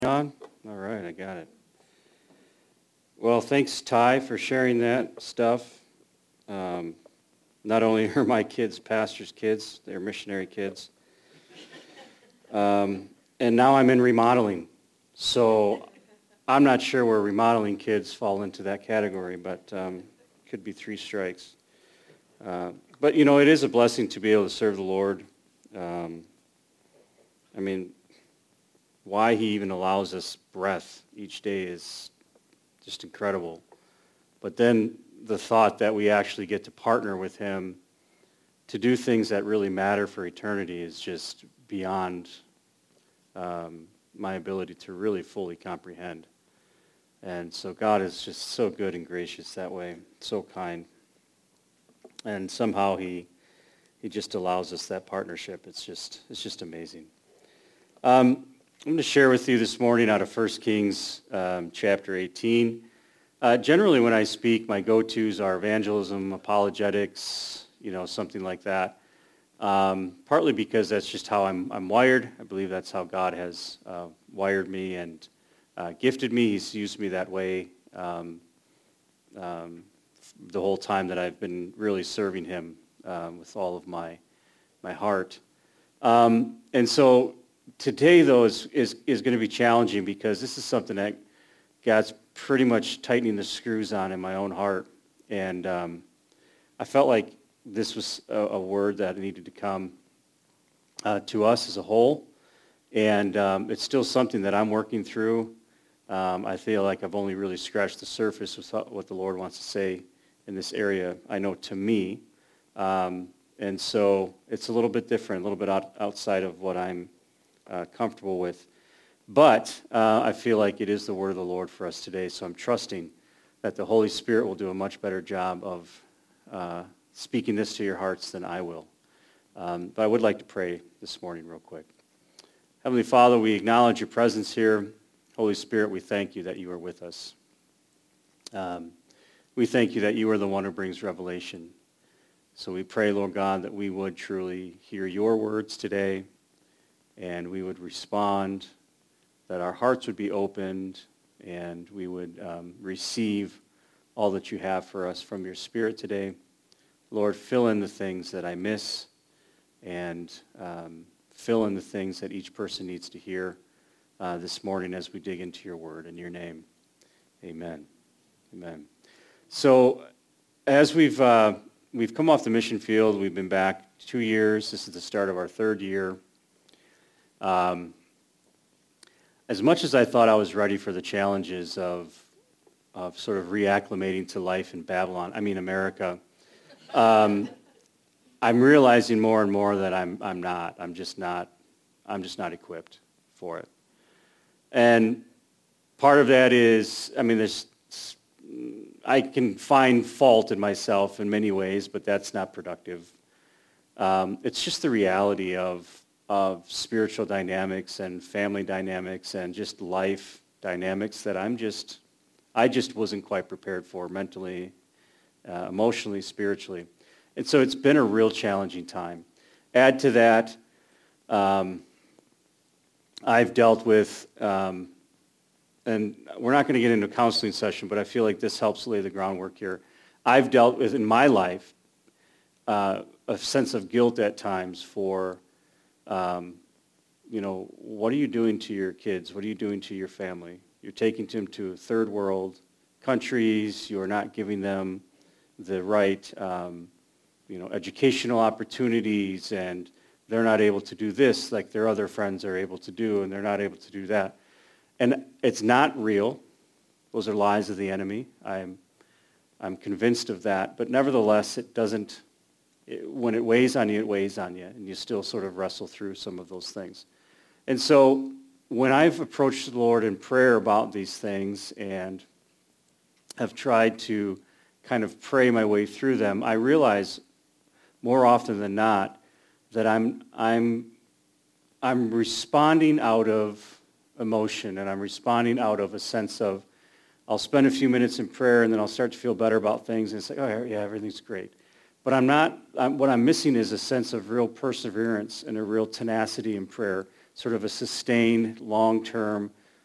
On? All right, I got it. Well, thanks, Ty, for sharing that stuff. Um, Not only are my kids pastors' kids, they're missionary kids. And now I'm in remodeling. So I'm not sure where remodeling kids fall into that category, but could be 3 strikes. But, it is a blessing to be able to serve the Lord. I mean, why he even allows us breath each day is just incredible. But then the thought that we actually get to partner with him to do things that really matter for eternity is just beyond my ability to really fully comprehend. And so God is just so good and gracious that way, so kind. And somehow he just allows us that partnership. It's just amazing. I'm going to share with you this morning out of 1 Kings chapter 18. Generally when I speak, my go-tos are evangelism, apologetics, something like that. Partly because that's just how I'm wired. I believe that's how God has wired me and gifted me. He's used me that way the whole time that I've been really serving him with all of my heart. And so today, though, is going to be challenging because this is something that God's pretty much tightening the screws on in my own heart. And I felt like this was a word that needed to come to us as a whole. And it's still something that I'm working through. I feel like I've only really scratched the surface with what the Lord wants to say in this area, I know, to me. And so it's a little bit different, a little bit outside of what I'm comfortable with. But I feel like it is the word of the Lord for us today, so I'm trusting that the Holy Spirit will do a much better job of speaking this to your hearts than I will. But I would like to pray this morning real quick. Heavenly Father, we acknowledge your presence here. Holy Spirit, we thank you that you are with us. We thank you that you are the one who brings revelation. So we pray, Lord God, that we would truly hear your words today and we would respond, that our hearts would be opened and we would receive all that you have for us from your Spirit today. Lord, fill in the things that I miss and fill in the things that each person needs to hear this morning as we dig into your word. In your name, amen. Amen. So as we've come off the mission field, we've been back 2 years. This is the start of our 3rd year. As much as I thought I was ready for the challenges of sort of reacclimating to life in America, I'm realizing more and more that I'm not. I'm just not equipped for it. And part of that is, I can find fault in myself in many ways, but that's not productive. It's just the reality of spiritual dynamics and family dynamics and just life dynamics that I just wasn't quite prepared for mentally, emotionally, spiritually. And so it's been a real challenging time. Add to that, I've dealt with, and we're not going to get into a counseling session, but I feel like this helps lay the groundwork here. I've dealt with, in my life, a sense of guilt at times for, what are you doing to your kids? What are you doing to your family? You're taking them to third world countries. You're not giving them the right, educational opportunities, and they're not able to do this like their other friends are able to do, and they're not able to do that. And it's not real. Those are lies of the enemy. I'm convinced of that. But nevertheless, when it weighs on you, it weighs on you, and you still sort of wrestle through some of those things. And so when I've approached the Lord in prayer about these things and have tried to kind of pray my way through them, I realize more often than not that I'm responding out of emotion, and I'm responding out of a sense of, I'll spend a few minutes in prayer and then I'll start to feel better about things and it's like, oh yeah, everything's great. But what I'm missing is a sense of real perseverance and a real tenacity in prayer, sort of a sustained, long-term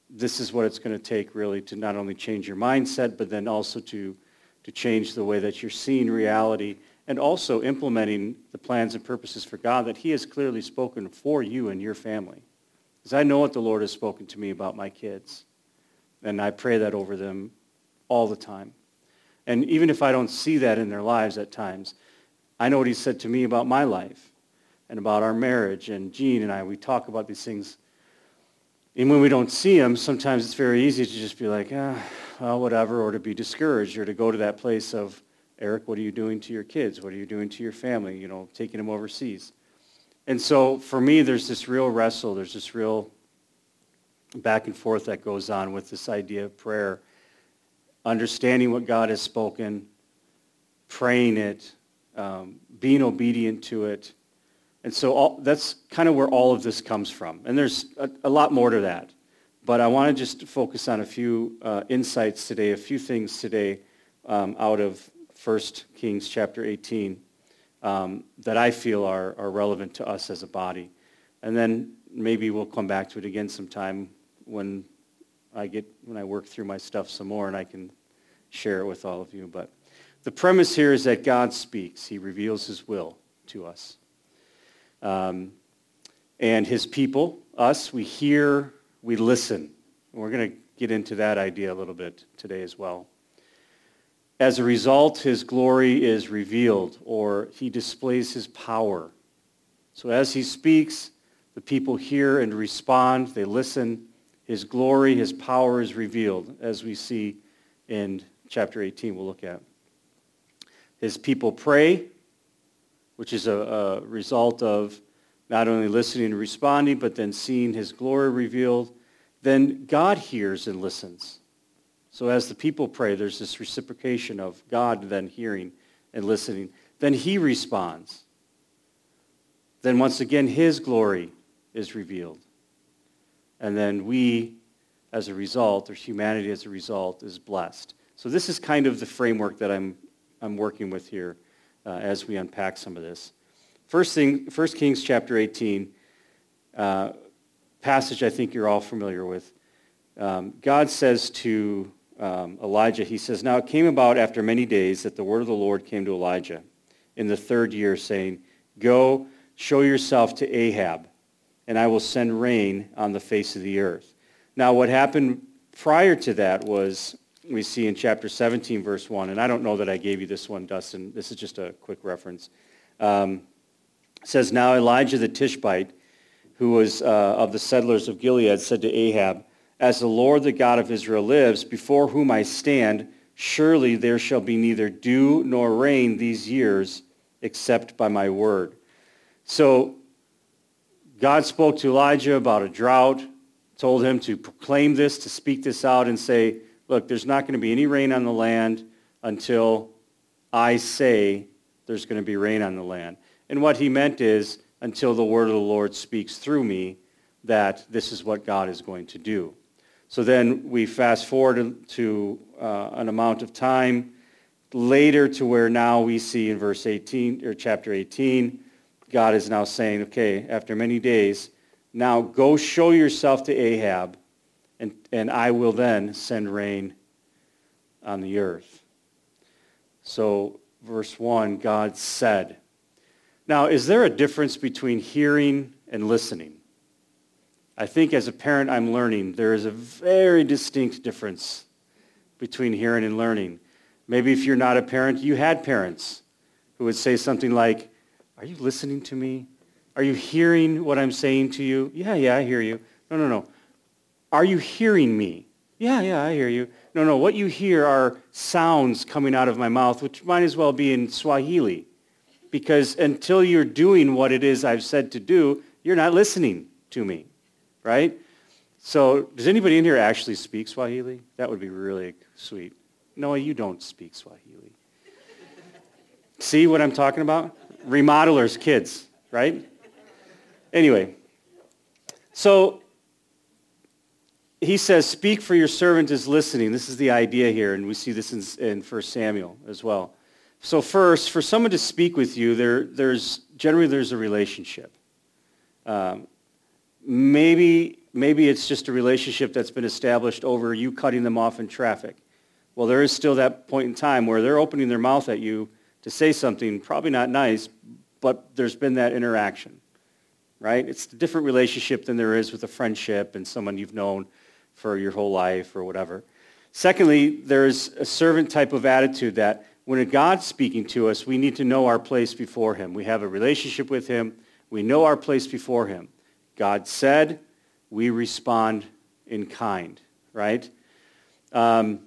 this is what it's going to take really to not only change your mindset, but then also to change the way that you're seeing reality and also implementing the plans and purposes for God that he has clearly spoken for you and your family. Because I know what the Lord has spoken to me about my kids, and I pray that over them all the time. And even if I don't see that in their lives at times, I know what he said to me about my life and about our marriage. And Jean and I, we talk about these things. And when we don't see them, sometimes it's very easy to just be like, well, whatever, or to be discouraged, or to go to that place of, Eric, what are you doing to your kids? What are you doing to your family? You know, taking them overseas. And so for me, there's this real wrestle. There's this real back and forth that goes on with this idea of prayer, understanding what God has spoken, praying it, being obedient to it. And so that's kind of where all of this comes from. And there's a lot more to that. But I want to just focus on a few insights today, a few things today out of 1 Kings chapter 18 that I feel are relevant to us as a body. And then maybe we'll come back to it again sometime when I work through my stuff some more and I can share it with all of you. But the premise here is that God speaks. He reveals his will to us. And his people, us, we hear, we listen. And we're going to get into that idea a little bit today as well. As a result, his glory is revealed, or he displays his power. So as he speaks, the people hear and respond. They listen. His glory, his power is revealed, as we see in chapter 18 we'll look at. His people pray, which is a result of not only listening and responding, but then seeing his glory revealed. Then God hears and listens. So as the people pray, there's this reciprocation of God then hearing and listening. Then he responds. Then once again, his glory is revealed. And then we, as a result, or humanity as a result, is blessed. So this is kind of the framework that I'm working with here as we unpack some of this. First Kings chapter 18, passage I think you're all familiar with. God says to Elijah, he says, "Now it came about after many days that the word of the Lord came to Elijah in the third year, saying, 'Go, show yourself to Ahab, and I will send rain on the face of the earth.'" Now what happened prior to that was, we see in chapter 17, verse 1, and I don't know that I gave you this one, Dustin. This is just a quick reference. It says, "Now Elijah the Tishbite, who was of the settlers of Gilead, said to Ahab, 'As the Lord, the God of Israel lives, before whom I stand, surely there shall be neither dew nor rain these years, except by my word.'" So God spoke to Elijah about a drought, told him to proclaim this, to speak this out and say, look, there's not going to be any rain on the land until I say there's going to be rain on the land. And what he meant is, until the word of the Lord speaks through me, that this is what God is going to do. So then we fast forward to an amount of time later to where now we see in verse 18, or chapter 18, God is now saying, okay, after many days, now go show yourself to Ahab, and I will then send rain on the earth. So verse 1, God said. Now, is there a difference between hearing and listening? I think as a parent I'm learning there is a very distinct difference between hearing and learning. Maybe if you're not a parent, you had parents who would say something like, "Are you listening to me? Are you hearing what I'm saying to you?" Yeah, I hear you. No. "Are you hearing me?" Yeah, I hear you. No, what you hear are sounds coming out of my mouth, which might as well be in Swahili. Because until you're doing what it is I've said to do, you're not listening to me, right? So does anybody in here actually speak Swahili? That would be really sweet. No, you don't speak Swahili. See what I'm talking about? Remodelers, kids, right? Anyway, so he says, "Speak, for your servant is listening." This is the idea here, and we see this in 1 Samuel as well. So first, for someone to speak with you, there's a relationship. Maybe maybe it's just a relationship that's been established over you cutting them off in traffic. Well, there is still that point in time where they're opening their mouth at you to say something probably not nice, but there's been that interaction, right? It's a different relationship than there is with a friendship and someone you've known for your whole life or whatever. Secondly, there's a servant type of attitude that when God's speaking to us, we need to know our place before him. We have a relationship with him. We know our place before him. God said, we respond in kind, right? And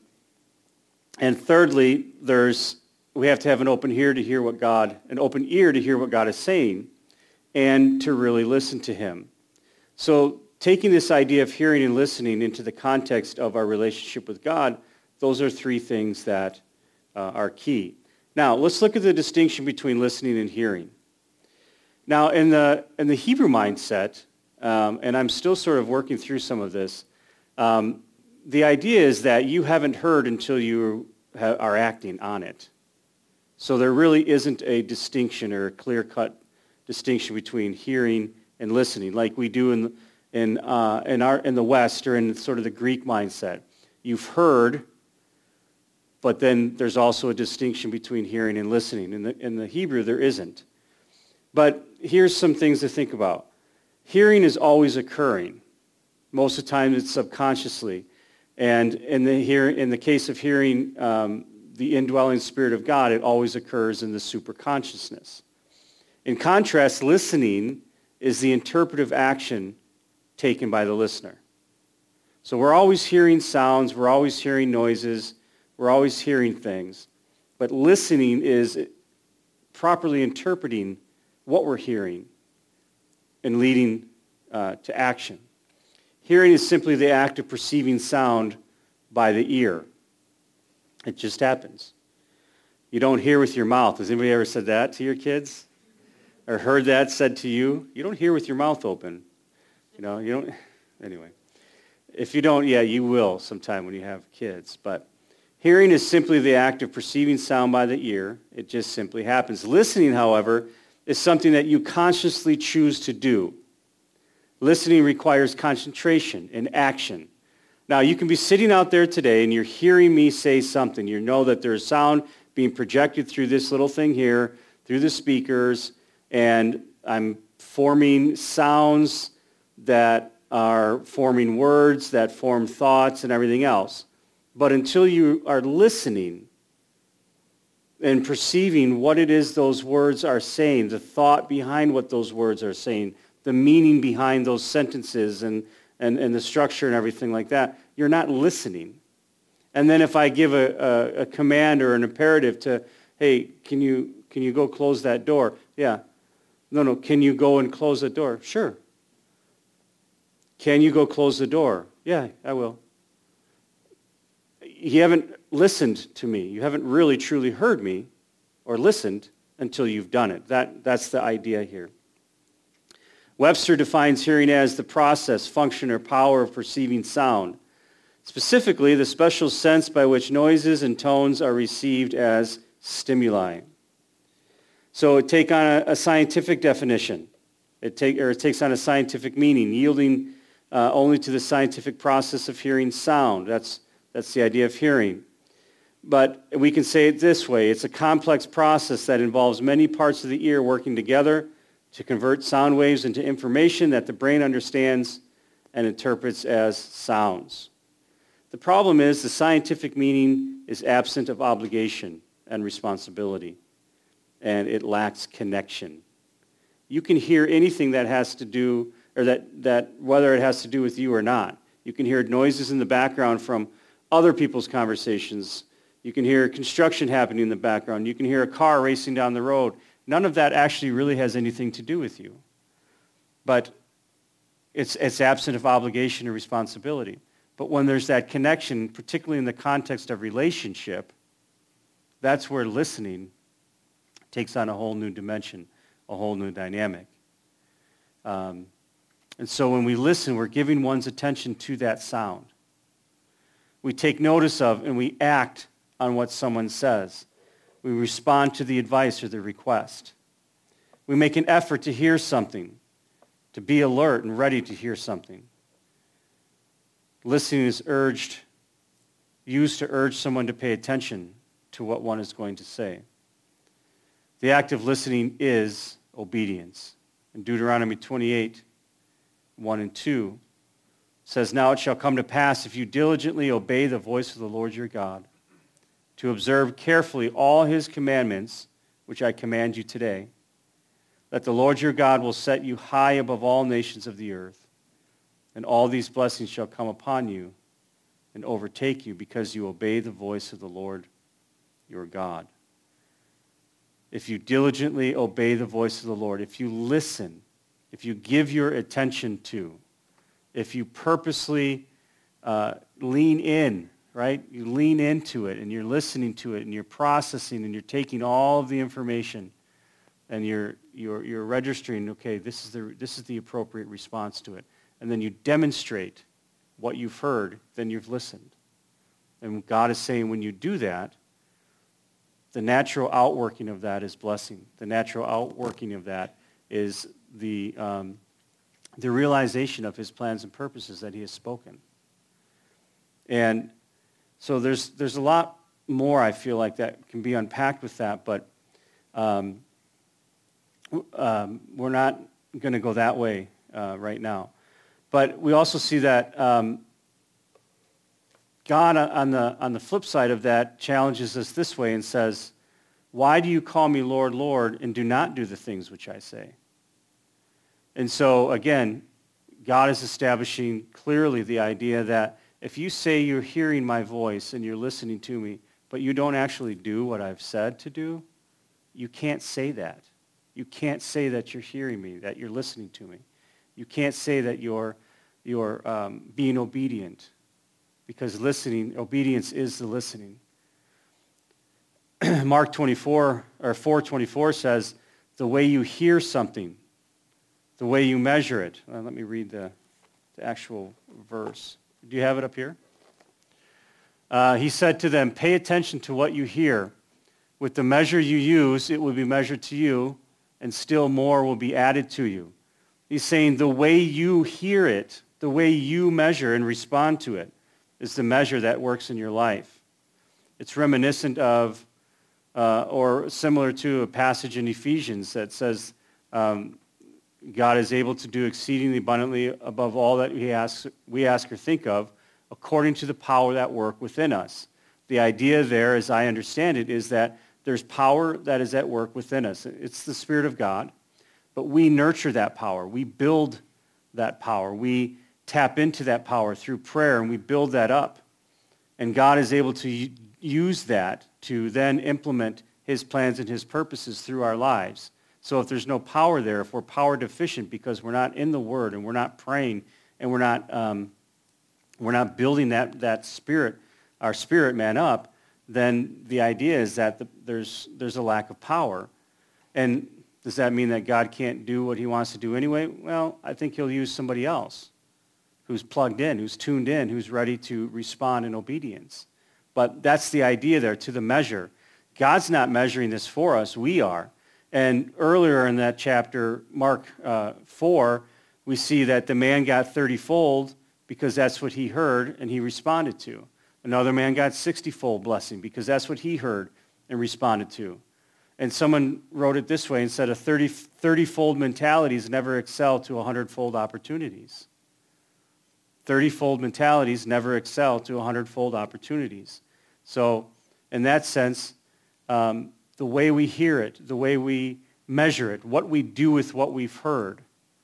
thirdly, we have to have an open ear to hear what God is saying and to really listen to him. So taking this idea of hearing and listening into the context of our relationship with God, those are three things that are key. Now, let's look at the distinction between listening and hearing. Now, in the Hebrew mindset, and I'm still sort of working through some of this, the idea is that you haven't heard until you are acting on it. So there really isn't a distinction or a clear-cut distinction between hearing and listening, like we do in the West or in sort of the Greek mindset. You've heard, but then there's also a distinction between hearing and listening. In the Hebrew, there isn't. But here's some things to think about. Hearing is always occurring. Most of the time, it's subconsciously. And in the case of hearing the indwelling Spirit of God, it always occurs in the superconsciousness. In contrast, listening is the interpretive action taken by the listener. So we're always hearing sounds, we're always hearing noises, we're always hearing things. But listening is properly interpreting what we're hearing and leading to action. Hearing is simply the act of perceiving sound by the ear. It just happens. You don't hear with your mouth. Has anybody ever said that to your kids? Or heard that said to you? You don't hear with your mouth open. You don't, anyway. If you don't, yeah, you will sometime when you have kids. But hearing is simply the act of perceiving sound by the ear. It just simply happens. Listening, however, is something that you consciously choose to do. Listening requires concentration and action. Now, you can be sitting out there today and you're hearing me say something. You know that there's sound being projected through this little thing here, through the speakers, and I'm forming sounds that are forming words, that form thoughts and everything else. But until you are listening and perceiving what it is those words are saying, the thought behind what those words are saying, the meaning behind those sentences and the structure and everything like that, you're not listening. And then if I give a command or an imperative to, hey, can you go close that door? Yeah. No, can you go and close the door? Sure. Can you go close the door? Yeah, I will. You haven't listened to me. You haven't really truly heard me or listened until you've done it. That's the idea here. Webster defines hearing as the process, function, or power of perceiving sound. Specifically, the special sense by which noises and tones are received as stimuli. So take on a scientific definition. It takes on a scientific meaning, yielding only to the scientific process of hearing sound. That's the idea of hearing. But we can say it this way. It's a complex process that involves many parts of the ear working together to convert sound waves into information that the brain understands and interprets as sounds. The problem is the scientific meaning is absent of obligation and responsibility, and it lacks connection. You can hear anything that has to do, or that whether it has to do with you or not. You can hear noises in the background from other people's conversations. You can hear construction happening in the background. You can hear a car racing down the road. None of that actually really has anything to do with you. But it's absent of obligation and responsibility. But when there's that connection, particularly in the context of relationship, that's where listening takes on a whole new dimension, a whole new dynamic. And so when we listen, we're giving one's attention to that sound. We take notice of and we act on what someone says. We respond to the advice or the request. We make an effort to hear something, to be alert and ready to hear something. Listening is used to urge someone to pay attention to what one is going to say. The act of listening is obedience. In Deuteronomy 28, 1 and 2, says, "Now it shall come to pass, if you diligently obey the voice of the Lord your God, to observe carefully all his commandments, which I command you today, that the Lord your God will set you high above all nations of the earth, and all these blessings shall come upon you and overtake you because you obey the voice of the Lord your God." If you diligently obey the voice of the Lord, if you listen, if you give your attention to, if you purposely lean in, right? You lean into it and you're listening to it and you're processing and you're taking all of the information and you're registering, okay, this is the appropriate response to it. And then you demonstrate what you've heard, then you've listened. And God is saying when you do that, the natural outworking of that is blessing. The natural outworking of that is the realization of his plans and purposes that he has spoken. And so there's a lot more, I feel like, that can be unpacked with that, but we're not going to go that way right now. But we also see that God, on the flip side of that, challenges us this way and says, "Why do you call me Lord, Lord, and do not do the things which I say?" And so, again, God is establishing clearly the idea that if you say you're hearing my voice and you're listening to me, but you don't actually do what I've said to do, you can't say that. You can't say that you're hearing me, that you're listening to me. You can't say that you're being obedient, because obedience is the listening. Mark 24 or 4:24 says, "The way you hear something, the way you measure it." Let me read the actual verse. Do you have it up here? He said to them, "Pay attention to what you hear. With the measure you use, it will be measured to you, and still more will be added to you." He's saying the way you hear it, the way you measure and respond to it, is the measure that works in your life. It's reminiscent of, or similar to a passage in Ephesians that says God is able to do exceedingly abundantly above all that we ask or think of, according to the power that work within us. The idea there, as I understand it, is that there's power that is at work within us. It's the Spirit of God, but we nurture that power. We build that power. We tap into that power through prayer, and we build that up. And God is able to use that to then implement his plans and his purposes through our lives. So if there's no power there, if we're power deficient because we're not in the Word and we're not praying and we're not building that spirit, our spirit man up, then the idea is that there's a lack of power. And does that mean that God can't do what he wants to do anyway? Well, I think he'll use somebody else who's plugged in, who's tuned in, who's ready to respond in obedience. But that's the idea there, to the measure. God's not measuring this for us. We are. And earlier in that chapter, Mark 4, we see that the man got 30-fold because that's what he heard and he responded to. Another man got 60-fold blessing because that's what he heard and responded to. And someone wrote it this way and said a 30-fold mentalities never excel to 100-fold opportunities. 30-fold mentalities never excel to 100-fold opportunities. So in that sense, the way we hear it, the way we measure it, what we do with what we've heard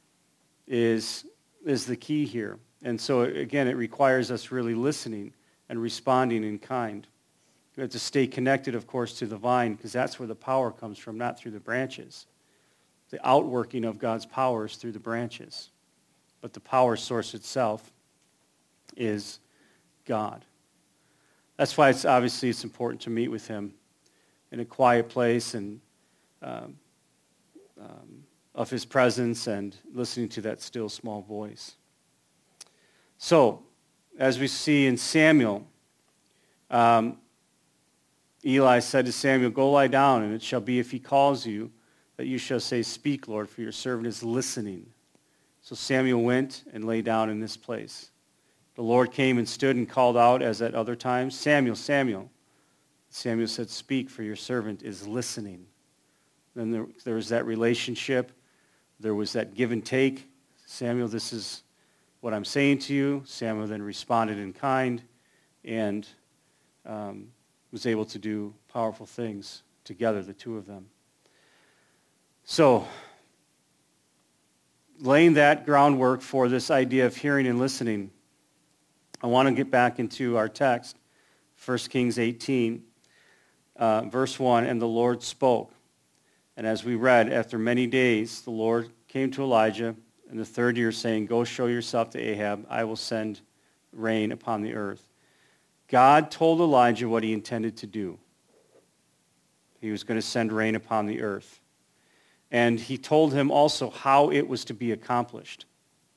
is the key here. And so, again, it requires us really listening and responding in kind. We have to stay connected, of course, to the vine, because that's where the power comes from, not through the branches. The outworking of God's power is through the branches. But the power source itself is God. That's why it's important to meet with him in a quiet place and of his presence and listening to that still small voice. So, as we see in Samuel, Eli said to Samuel, "Go lie down, and it shall be if he calls you, that you shall say, 'Speak, Lord, for your servant is listening.'" So Samuel went and lay down in this place. The Lord came and stood and called out as at other times, Samuel, Samuel. Samuel said, speak, for your servant is listening. Then there was that relationship. There was that give and take. Samuel, this is what I'm saying to you. Samuel then responded in kind and was able to do powerful things together, the two of them. So, laying that groundwork for this idea of hearing and listening, I want to get back into our text, 1 Kings 18, verse 1, and the Lord spoke. And as we read, after many days, the Lord came to Elijah in the third year, saying, go show yourself to Ahab. I will send rain upon the earth. God told Elijah what he intended to do. He was going to send rain upon the earth. And he told him also how it was to be accomplished.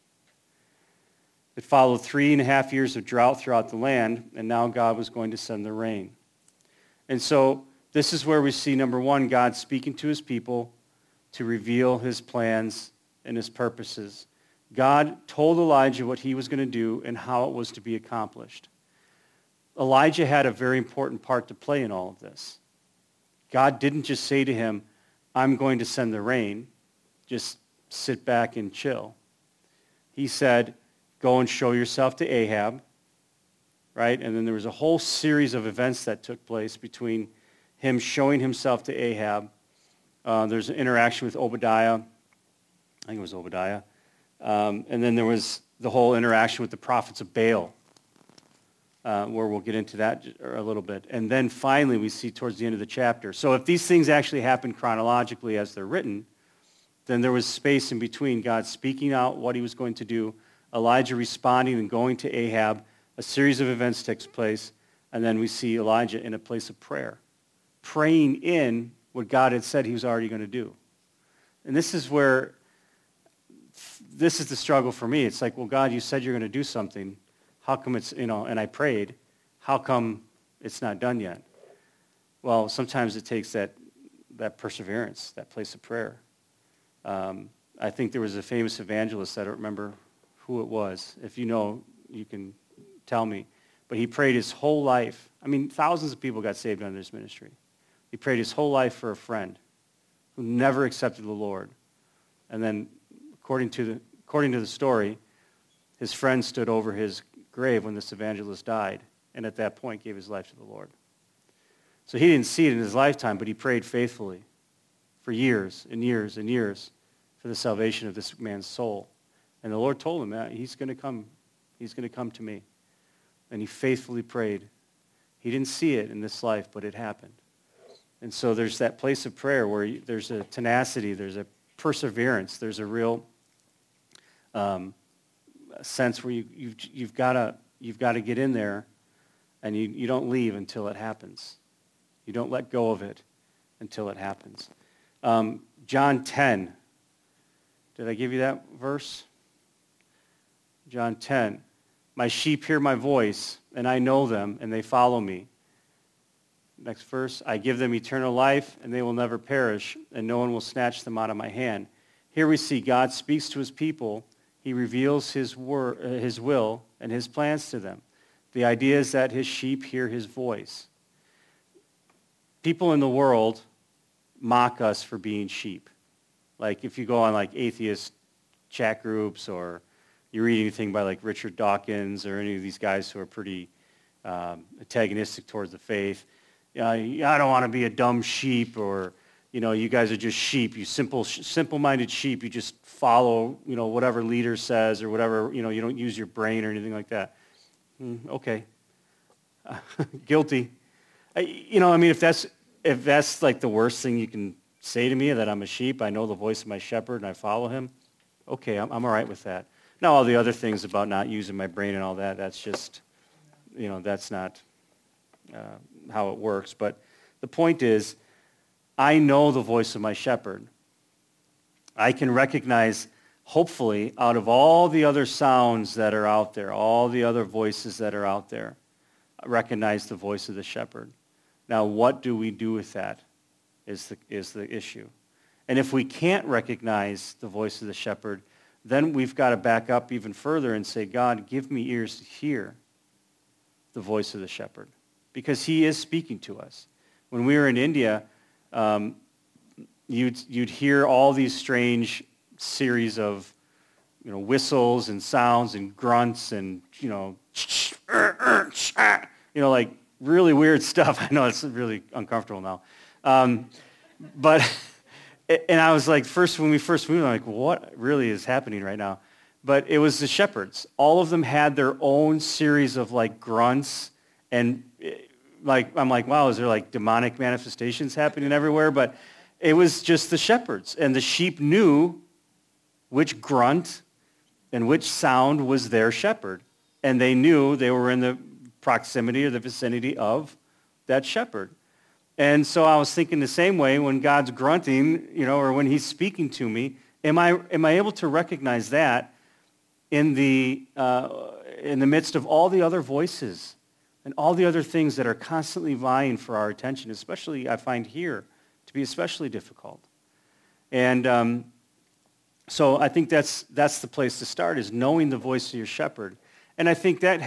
It followed 3.5 years of drought throughout the land, and now God was going to send the rain. And so this is where we see, number one, God speaking to his people to reveal his plans and his purposes. God told Elijah what he was going to do and how it was to be accomplished. Elijah had a very important part to play in all of this. God didn't just say to him, I'm going to send the rain, just sit back and chill. He said, go and show yourself to Ahab, right? And then there was a whole series of events that took place between him showing himself to Ahab. There's an interaction with Obadiah. I think it was Obadiah. And then there was the whole interaction with the prophets of Baal, where we'll get into that a little bit. And then finally we see towards the end of the chapter. So if these things actually happened chronologically as they're written, then there was space in between God speaking out what he was going to do, Elijah responding and going to Ahab. A series of events takes place, and then we see Elijah in a place of prayer, praying in what God had said he was already going to do. And this is the struggle for me. It's like, well, God, you said you're going to do something. How come it's, and I prayed, how come it's not done yet? Well, sometimes it takes that perseverance, that place of prayer. I think there was a famous evangelist, I don't remember who it was. If you know, you can tell me. But he prayed his whole life. I mean, thousands of people got saved under this ministry. He prayed his whole life for a friend who never accepted the Lord. And then, according to the story, his friend stood over his grave when this evangelist died, and at that point gave his life to the Lord. So he didn't see it in his lifetime, but he prayed faithfully for years and years and years for the salvation of this man's soul. And the Lord told him, he's going to come. He's going to come to me. And he faithfully prayed. He didn't see it in this life, but it happened. And so there's that place of prayer where there's a tenacity, there's a perseverance, there's a real sense where you've got to get in there, and you don't leave until it happens. You don't let go of it until it happens. John 10. Did I give you that verse? John 10. My sheep hear my voice, and I know them, and they follow me. Next verse. I give them eternal life, and they will never perish, and no one will snatch them out of my hand. Here we see God speaks to his people. He reveals his will and his plans to them. The idea is that his sheep hear his voice. People in the world mock us for being sheep. Like if you go on like atheist chat groups, or you read anything by like Richard Dawkins or any of these guys who are pretty antagonistic towards the faith, I don't want to be a dumb sheep, or you guys are just sheep, you simple-minded sheep. You just follow, whatever leader says or whatever. You don't use your brain or anything like that. Okay, guilty. If that's like the worst thing you can say to me, that I'm a sheep, I know the voice of my shepherd and I follow him. Okay, I'm all right with that. Now, all the other things about not using my brain and all that, that's just, that's not how it works. But the point is, I know the voice of my shepherd. I can recognize, hopefully, out of all the other sounds that are out there, all the other voices that are out there, I recognize the voice of the shepherd. Now, what do we do with that is the issue. And if we can't recognize the voice of the shepherd, then we've got to back up even further and say, God, give me ears to hear the voice of the shepherd, because he is speaking to us. When we were in India, you'd hear all these strange series of, whistles and sounds and grunts and, like really weird stuff. I know it's really uncomfortable now. But, and I was like, when we first moved, I'm like, what really is happening right now? But it was the shepherds. All of them had their own series of like grunts, and I'm like, wow, is there like demonic manifestations happening everywhere? But it was just the shepherds, and the sheep knew which grunt and which sound was their shepherd, and they knew they were in the proximity or the vicinity of that shepherd. And so I was thinking the same way when God's grunting, or when he's speaking to me, am I able to recognize that in the midst of all the other voices and all the other things that are constantly vying for our attention, especially I find here to be especially difficult. And so I think that's the place to start, is knowing the voice of your shepherd. And I think I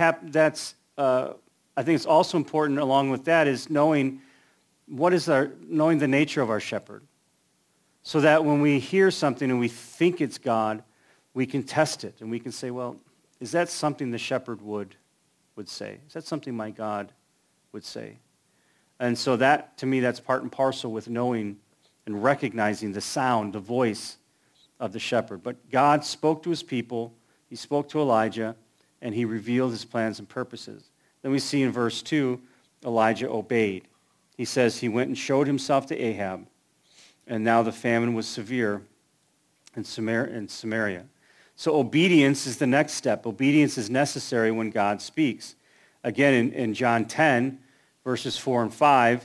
think it's also important along with that is knowing knowing the nature of our shepherd, so that when we hear something and we think it's God, we can test it and we can say, well, is that something the shepherd would say? Is that something my God would say? And so that, to me, that's part and parcel with knowing and recognizing the sound, the voice of the shepherd. But God spoke to his people, he spoke to Elijah, and he revealed his plans and purposes. Then we see in verse 2, Elijah obeyed. He says he went and showed himself to Ahab, and now the famine was severe in Samaria. So obedience is the next step. Obedience is necessary when God speaks. Again, in John 10, verses 4 and 5,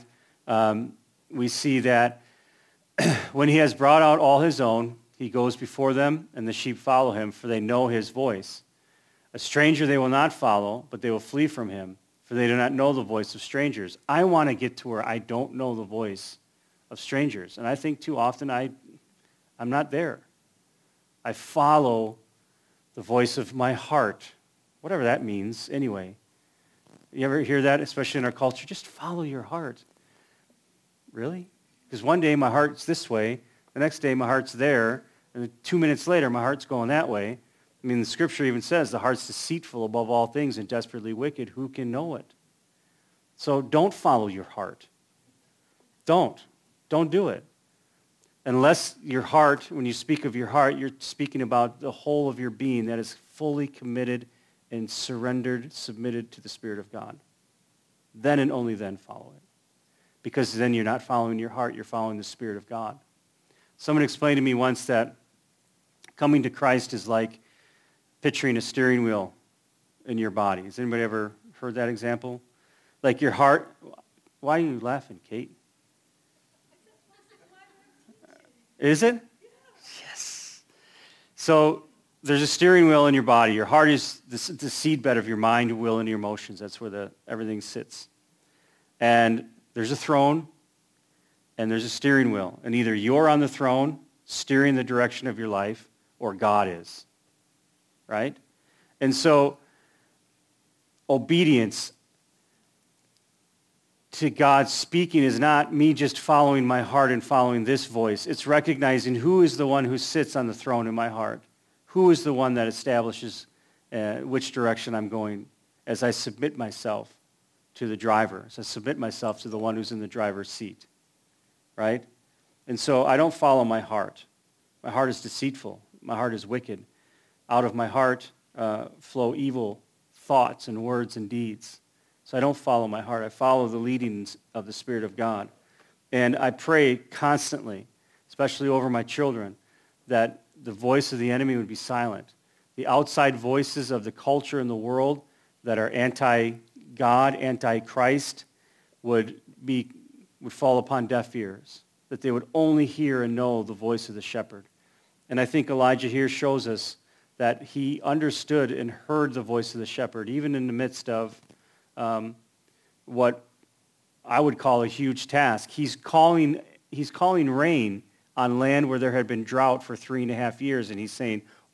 we see that when he has brought out all his own, he goes before them, and the sheep follow him, for they know his voice. A stranger they will not follow, but they will flee from him, for they do not know the voice of strangers. I want to get to where I don't know the voice of strangers. And I think too often I'm not there. I follow the voice of my heart, whatever that means anyway. You ever hear that, especially in our culture? Just follow your heart. Really? Because one day my heart's this way, the next day my heart's there, and 2 minutes later my heart's going that way. I mean, the scripture even says the heart's deceitful above all things and desperately wicked. Who can know it? So don't follow your heart. Don't do it. Unless your heart, when you speak of your heart, you're speaking about the whole of your being that is fully committed and surrendered, submitted to the Spirit of God. Then and only then follow it. Because then you're not following your heart, you're following the Spirit of God. Someone explained to me once that coming to Christ is like picturing a steering wheel in your body. Has anybody ever heard that example? Like your heart. Why are you laughing, Kate? Is it? Yes. So there's a steering wheel in your body. Your heart is the seedbed of your mind, will, and your emotions. That's where everything sits. And there's a throne, and there's a steering wheel. And either you're on the throne, steering the direction of your life, or God is. Right? And so obedience to God speaking is not me just following my heart and following this voice. It's recognizing who is the one who sits on the throne in my heart. Who is the one that establishes which direction I'm going as I submit myself to the driver, as I submit myself to the one who's in the driver's seat. Right? And so I don't follow my heart. My heart is deceitful. My heart is wicked. Out of my heart flow evil thoughts and words and deeds. So I don't follow my heart. I follow the leadings of the Spirit of God. And I pray constantly, especially over my children, that the voice of the enemy would be silent. The outside voices of the culture and the world that are anti-God, anti-Christ would fall upon deaf ears, that they would only hear and know the voice of the shepherd. And I think Elijah here shows us that he understood and heard the voice of the shepherd, even in the midst of what I would call a huge task. He's calling rain on land where there had been drought for 3.5 years, and he's saying,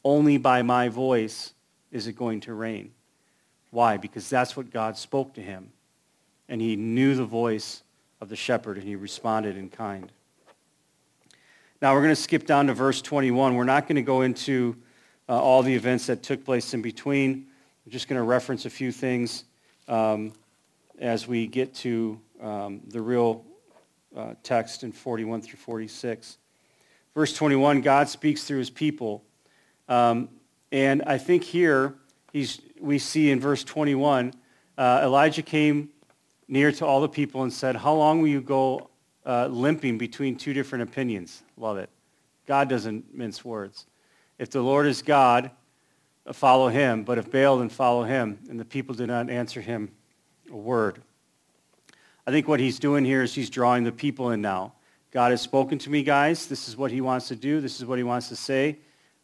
Only by my voice is it going to rain. Why? Because that's what God spoke to him. And he knew the voice of the shepherd, and he responded in kind. Now we're going to skip down to verse 21. We're not going to go into all the events that took place in between. We're just going to reference a few things as we get to the real text in 41 through 46. Verse 21, God speaks through his people. And I think here we see in verse 21, Elijah came near to all the people and said, how long will you go limping between two different opinions? Love it. God doesn't mince words. If the Lord is God, follow him. But if Baal, then follow him. And the people did not answer him a word. I think what he's doing here is he's drawing the people in now. God has spoken to me, guys. This is what he wants to do. This is what he wants to say.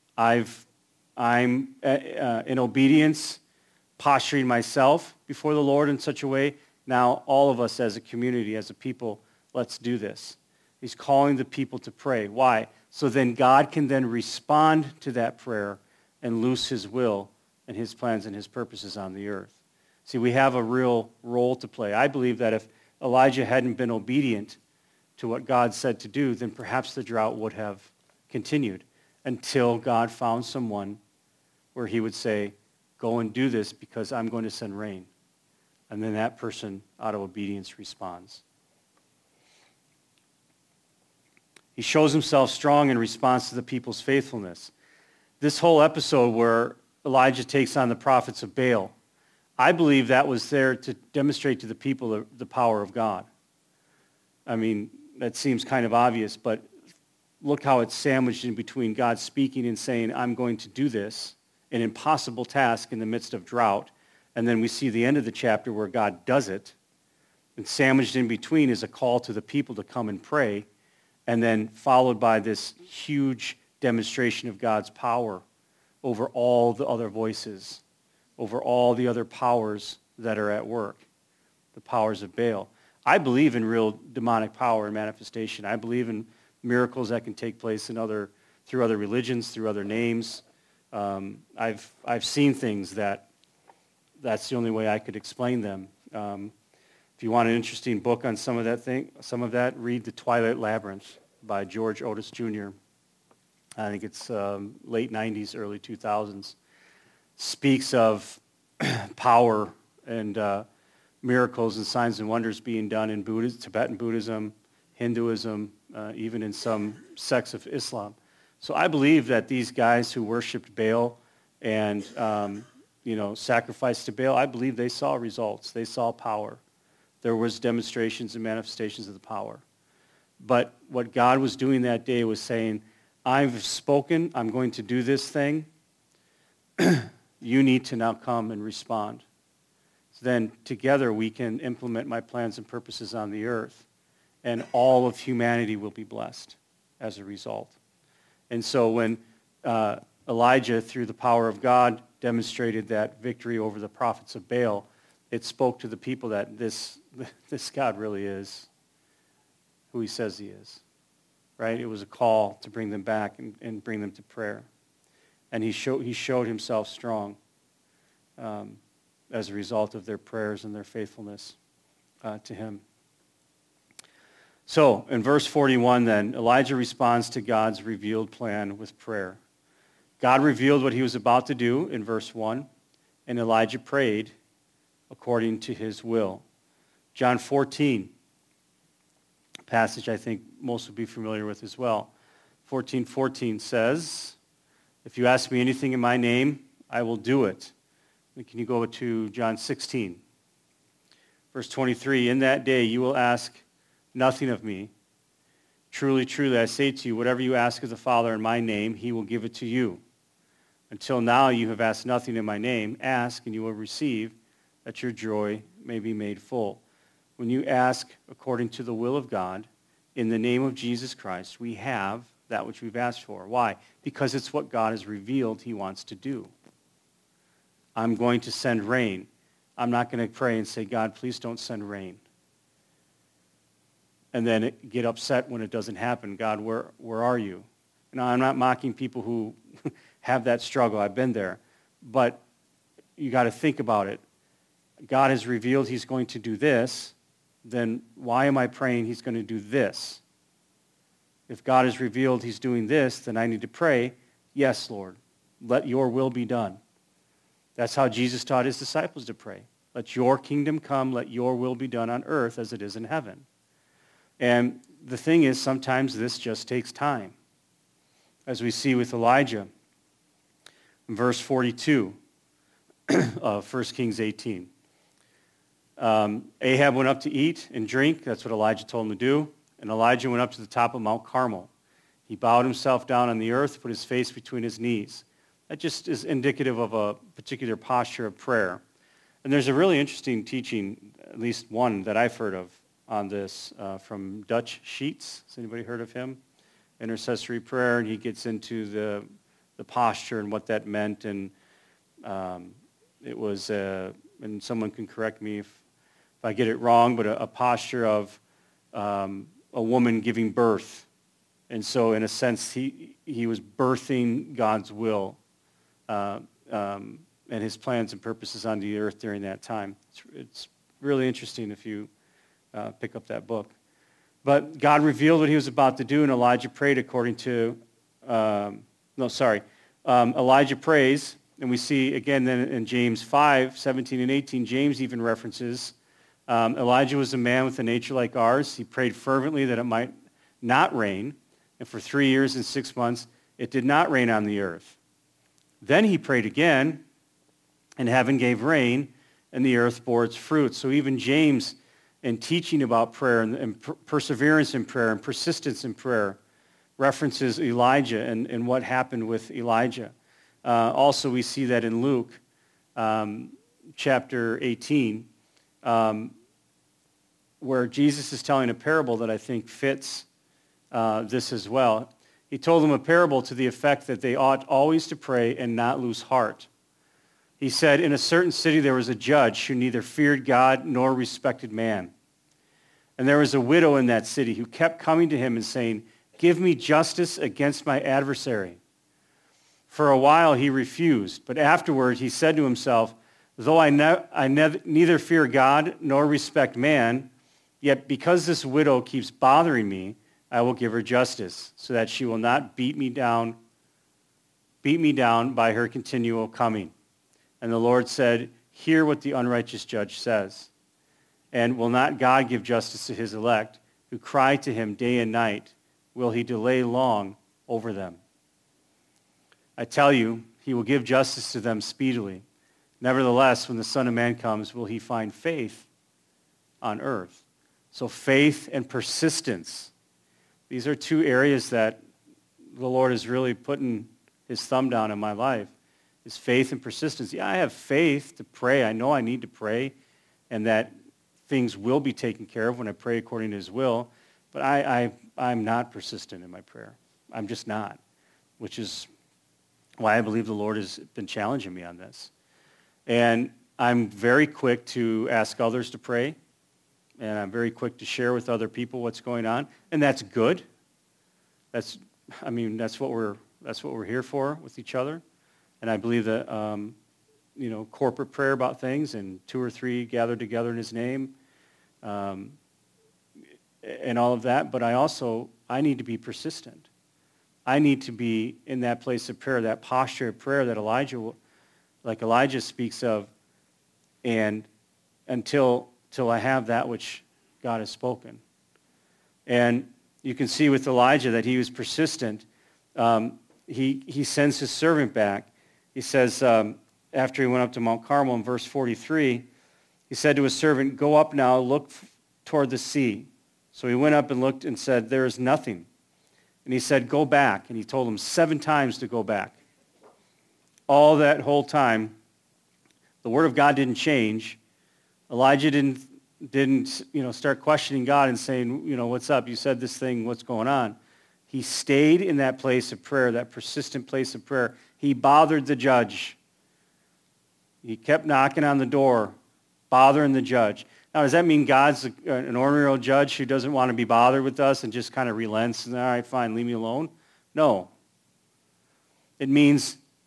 I'm in obedience, posturing myself before the Lord in such a way. Now, all of us as a community, as a people, let's do this. He's calling the people to pray. Why? So then God can then respond to that prayer and loose his will and his plans and his purposes on the earth. See, we have a real role to play. I believe that if Elijah hadn't been obedient to what God said to do, then perhaps the drought would have continued until God found someone where he would say, go and do this because I'm going to send rain. And then that person, out of obedience, responds. He shows himself strong in response to the people's faithfulness. This whole episode where Elijah takes on the prophets of Baal, I believe that was there to demonstrate to the people the power of God. I mean, that seems kind of obvious, but look how it's sandwiched in between God speaking and saying, I'm going to do this, an impossible task in the midst of drought. And then we see the end of the chapter where God does it. And sandwiched in between is a call to the people to come and pray. And then followed by this huge demonstration of God's power over all the other voices, over all the other powers that are at work, the powers of Baal. I believe in real demonic power and manifestation. I believe in miracles that can take place through other religions, through other names. I've seen things that's the only way I could explain them. If you want an interesting book on some of that, read The Twilight Labyrinth by George Otis Jr. I think it's late 90s, early 2000s. Speaks of power and miracles and signs and wonders being done in Tibetan Buddhism, Hinduism, even in some sects of Islam. So I believe that these guys who worshipped Baal and sacrificed to Baal, I believe they saw results. They saw power. There was demonstrations and manifestations of the power. But what God was doing that day was saying, I've spoken, I'm going to do this thing. You need to now come and respond. So then together we can implement my plans and purposes on the earth, and all of humanity will be blessed as a result. And so when Elijah, through the power of God, demonstrated that victory over the prophets of Baal, it spoke to the people that this God really is who he says he is, right? It was a call to bring them back and bring them to prayer. And he showed himself strong as a result of their prayers and their faithfulness to him. So in verse 41 then, Elijah responds to God's revealed plan with prayer. God revealed what he was about to do in verse 1, and Elijah prayed according to his will. John 14, passage I think most will be familiar with as well. 14:14 says, if you ask me anything in my name, I will do it. And can you go to John 16? Verse 23, in that day you will ask nothing of me. Truly, truly, I say to you, whatever you ask of the Father in my name, he will give it to you. Until now you have asked nothing in my name. Ask, and you will receive, that your joy may be made full. When you ask according to the will of God, in the name of Jesus Christ, we have that which we've asked for. Why? Because it's what God has revealed he wants to do. I'm going to send rain. I'm not going to pray and say, God, please don't send rain. And then get upset when it doesn't happen. God, where are you? Now, I'm not mocking people who have that struggle. I've been there. But you got to think about it. God has revealed he's going to do this, then why am I praying he's going to do this? If God has revealed he's doing this, then I need to pray, yes, Lord, let your will be done. That's how Jesus taught his disciples to pray. Let your kingdom come, let your will be done on earth as it is in heaven. And the thing is, sometimes this just takes time. As we see with Elijah in verse 42 of 1 Kings 18. Ahab went up to eat and drink. That's what Elijah told him to do. And Elijah went up to the top of Mount Carmel. He bowed himself down on the earth, put his face between his knees. That just is indicative of a particular posture of prayer. And there's a really interesting teaching, at least one that I've heard of on this, from Dutch Sheets. Has anybody heard of him? Intercessory prayer, and he gets into the posture and what that meant. And it was, and someone can correct me if I get it wrong, but a posture of a woman giving birth. And so in a sense, he was birthing God's will and his plans and purposes on the earth during that time. It's really interesting if you pick up that book. But God revealed what he was about to do, and Elijah prayed according to, Elijah prays, and we see again then in James 5, 17 and 18, James even references, Elijah was a man with a nature like ours. He prayed fervently that it might not rain, and for 3 years and 6 months it did not rain on the earth. Then he prayed again, and heaven gave rain, and the earth bore its fruit. So even James, in teaching about prayer and perseverance in prayer and persistence in prayer, references Elijah and what happened with Elijah. Also, we see that in Luke chapter 18, where Jesus is telling a parable that I think fits this as well. He told them a parable to the effect that they ought always to pray and not lose heart. He said, in a certain city there was a judge who neither feared God nor respected man. And there was a widow in that city who kept coming to him and saying, give me justice against my adversary. For a while he refused, but afterward he said to himself, though I neither fear God nor respect man, yet because this widow keeps bothering me, I will give her justice, so that she will not beat me down by her continual coming. And the Lord said, hear what the unrighteous judge says. And will not God give justice to his elect, who cry to him day and night? Will he delay long over them? I tell you, he will give justice to them speedily. Nevertheless, when the Son of Man comes, will he find faith on earth? So faith and persistence. These are two areas that the Lord is really putting his thumb down in my life, is faith and persistence. Yeah, I have faith to pray. I know I need to pray and that things will be taken care of when I pray according to his will, but I'm not persistent in my prayer. I'm just not, which is why I believe the Lord has been challenging me on this. And I'm very quick to ask others to pray, and I'm very quick to share with other people what's going on, and that's good. That's what we're here for with each other. And I believe that corporate prayer about things and 2 or 3 gathered together in his name, and all of that. But I need to be persistent. I need to be in that place of prayer, that posture of prayer that Elijah speaks of, and until I have that which God has spoken. And you can see with Elijah that he was persistent. He sends his servant back. He says, after he went up to Mount Carmel in verse 43, he said to his servant, go up now, look toward the sea. So he went up and looked and said, there is nothing. And he said, go back. And he told him 7 times to go back. All that whole time, the word of God didn't change. Elijah didn't start questioning God and saying, what's up? You said this thing, what's going on? He stayed in that place of prayer, that persistent place of prayer. He bothered the judge. He kept knocking on the door, bothering the judge. Now, does that mean God's an ordinary judge who doesn't want to be bothered with us and just kind of relents and, all right, fine, leave me alone? No. It means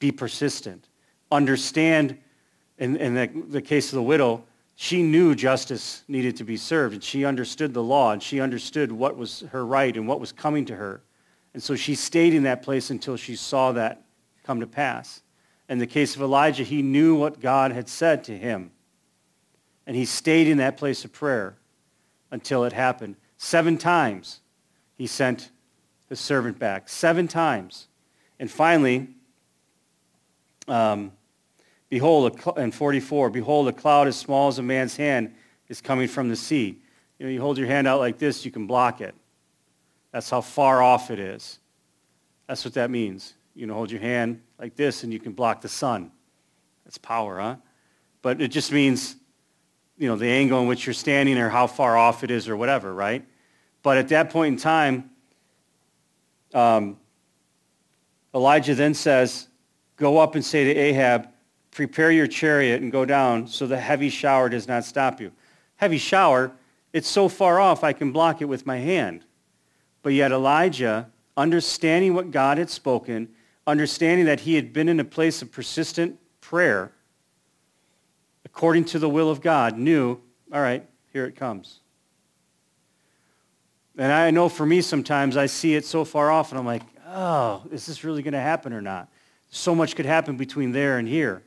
Be persistent. Understand, in the case of the widow, she knew justice needed to be served, and she understood the law, and she understood what was her right and what was coming to her. And so she stayed in that place until she saw that come to pass. In the case of Elijah, he knew what God had said to him, and he stayed in that place of prayer until it happened. 7 times he sent his servant back. 7 times. And finally, behold, in 44, behold, a cloud as small as a man's hand is coming from the sea. You know, you hold your hand out like this, you can block it. That's how far off it is. That's what that means. You know, hold your hand like this and you can block the sun. That's power, huh? But it just means, you know, the angle in which you're standing or how far off it is or whatever, right? But at that point in time, Elijah then says, go up and say to Ahab, prepare your chariot and go down so the heavy shower does not stop you. Heavy shower, it's so far off I can block it with my hand. But yet Elijah, understanding what God had spoken, understanding that he had been in a place of persistent prayer, according to the will of God, knew, all right, here it comes. And I know for me sometimes I see it so far off and I'm like, oh, is this really going to happen or not? So much could happen between there and here.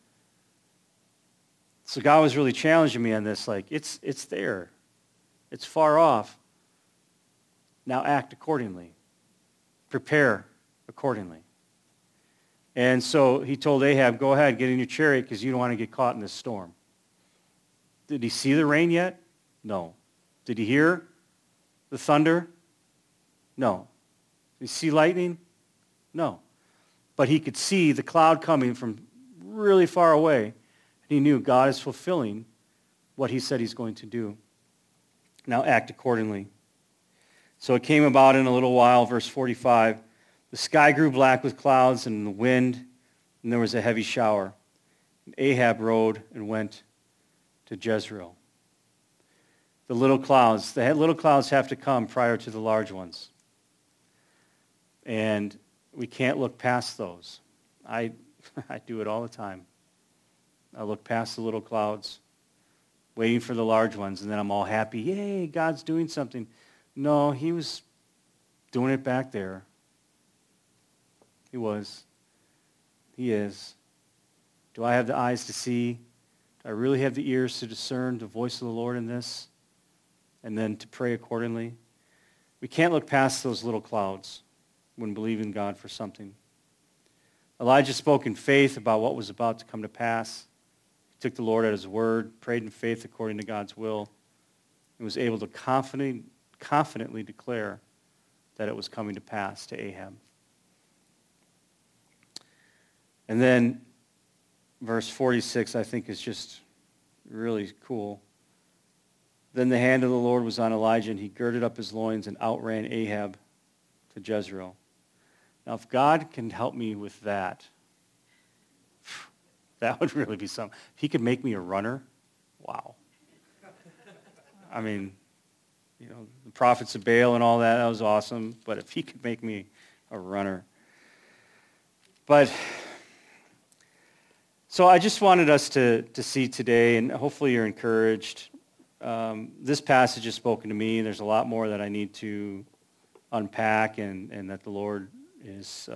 So God was really challenging me on this, like, it's there. It's far off. Now act accordingly. Prepare accordingly. And so he told Ahab, go ahead, get in your chariot because you don't want to get caught in this storm. Did he see the rain yet? No. Did he hear the thunder? No. Did he see lightning? No. But he could see the cloud coming from really far away. And he knew God is fulfilling what he said he's going to do. Now act accordingly. So it came about in a little while, verse 45, the sky grew black with clouds and the wind, and there was a heavy shower. And Ahab rode and went to Jezreel. The little clouds have to come prior to the large ones. And we can't look past those. I do it all the time. I look past the little clouds, waiting for the large ones, and then I'm all happy. Yay, God's doing something. No, he was doing it back there. He was. He is. Do I have the eyes to see? Do I really have the ears to discern the voice of the Lord in this? And then to pray accordingly? We can't look past those little clouds when believing God for something. Elijah spoke in faith about what was about to come to pass. He took the Lord at his word, prayed in faith according to God's will, and was able to confidently declare that it was coming to pass to Ahab. And then verse 46, I think, is just really cool. Then the hand of the Lord was on Elijah, and he girded up his loins and outran Ahab to Jezreel. Now, if God can help me with that, that would really be something. If he could make me a runner, wow. I mean, you know, the prophets of Baal and all that, that was awesome. But if he could make me a runner. But, so I just wanted us to see today, and hopefully you're encouraged. This passage has spoken to me. There's a lot more that I need to unpack and that the Lord is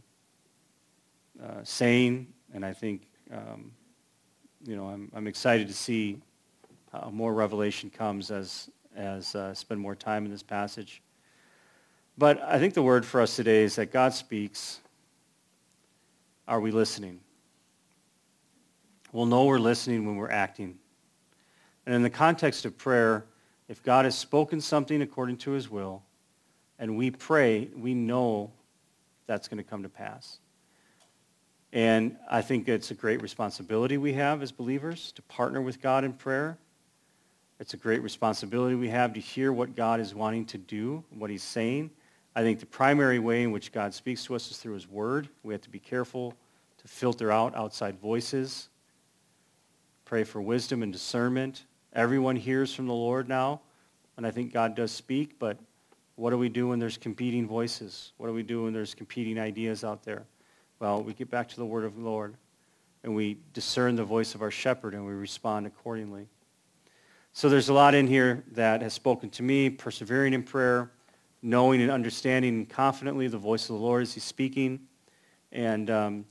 saying. And I think, you know, I'm excited to see how more revelation comes as spend more time in this passage. But I think the word for us today is that God speaks. Are we listening? We'll know we're listening when we're acting. And in the context of prayer, if God has spoken something according to his will, and we pray, we know that's going to come to pass. And I think it's a great responsibility we have as believers to partner with God in prayer. It's a great responsibility we have to hear what God is wanting to do, what he's saying. I think the primary way in which God speaks to us is through his word. We have to be careful to filter out outside voices. Pray for wisdom and discernment. Everyone hears from the Lord now, and I think God does speak, but what do we do when there's competing voices? What do we do when there's competing ideas out there? well, we get back to the word of the Lord, and we discern the voice of our shepherd, and we respond accordingly. So there's a lot in here that has spoken to me, persevering in prayer, knowing and understanding confidently the voice of the Lord as he's speaking, and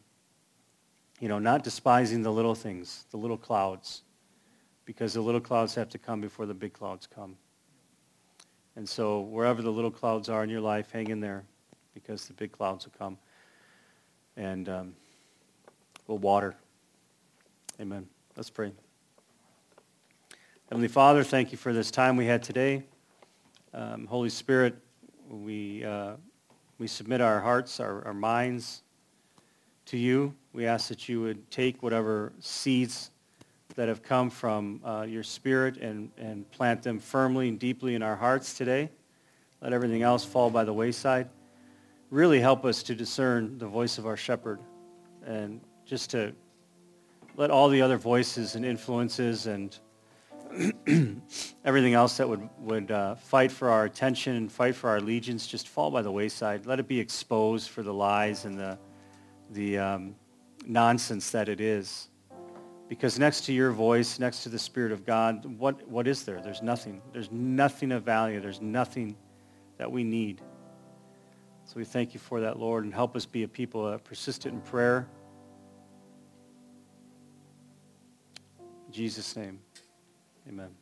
not despising the little things, the little clouds, because the little clouds have to come before the big clouds come. And so wherever the little clouds are in your life, hang in there, because the big clouds will come, and we'll water. Amen. Let's pray. Heavenly Father, thank you for this time we had today. Holy Spirit, we submit our hearts, our minds to you. We ask that you would take whatever seeds that have come from your Spirit and plant them firmly and deeply in our hearts today. Let everything else fall by the wayside. Really help us to discern the voice of our shepherd, and just to let all the other voices and influences and everything else that would fight for our attention and fight for our allegiance just fall by the wayside. Let it be exposed for the lies and the nonsense that it is. Because next to your voice, next to the Spirit of God, what is there? There's nothing. There's nothing of value. There's nothing that we need. So we thank you for that, Lord, and help us be a people persistent in prayer. In Jesus' name, amen.